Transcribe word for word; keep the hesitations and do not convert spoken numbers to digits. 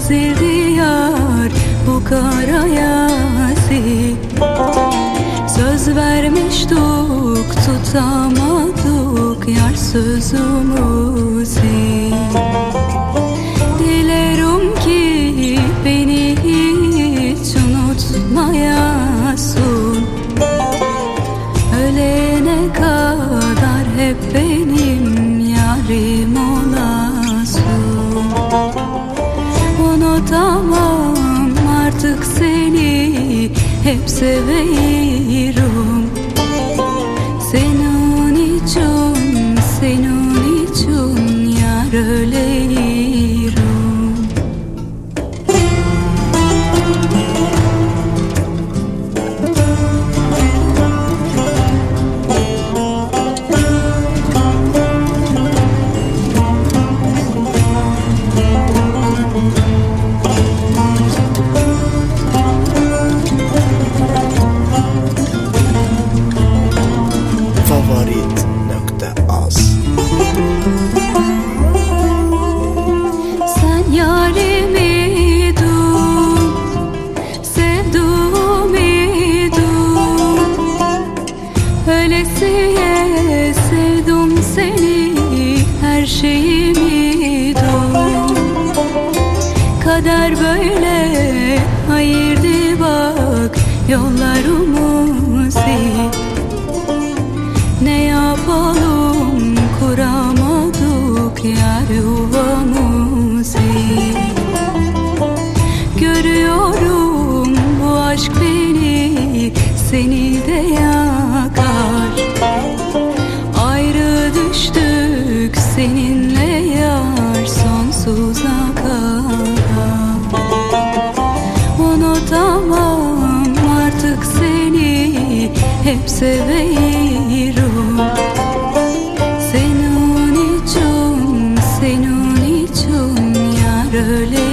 sildi yar bu kara yazi. Söz vermiştik tutamadık yar sözümüzü. Dilerim ki beni hiç unutmayasın, ölene kadar hep benim yarim olasın. Unutamam artık seni, hep seviyorum. Senin için, senin için yar öleyim. Sen yarimiydin, sevduğumiydin. Öylesiye sevdim seni, her şeyimiydin. Kader böyle ayırdı bak yollarımızı. Ne yapalım, kuramadık yar yuvamızı. Görüyorum bu aşk beni, seni de yakar. Ayrı düştük seninle yar sonsuza kadar. Unutamam artık seni, hep seviyorum. Senin için, senin için yar öleyim.